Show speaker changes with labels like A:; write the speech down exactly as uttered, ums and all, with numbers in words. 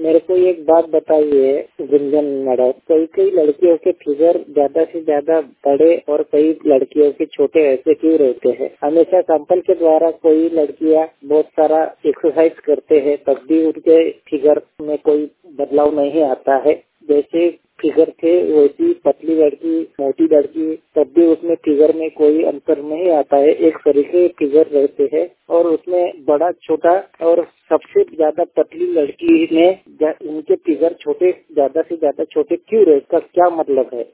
A: मेरे को एक बात बताइए गुंजन मैडम, कई कई लड़कियों के फिगर ज्यादा से ज्यादा बड़े और कई लड़कियों के छोटे ऐसे क्यों रहते हैं? हमेशा सैंपल के द्वारा कोई लड़कियां बहुत सारा एक्सरसाइज करते हैं तब भी उनके फिगर में कोई बदलाव नहीं आता है। जैसे फिगर थे वैसी पतली लड़की, मोटी लड़की, तब भी उसमें फिगर में कोई अंतर नहीं आता है। एक तरीके फिगर रहते हैं और उसमें बड़ा छोटा, और सबसे ज्यादा पतली लड़की में उनके फिगर छोटे, ज्यादा से ज्यादा छोटे क्यों रहे? इसका क्या मतलब है?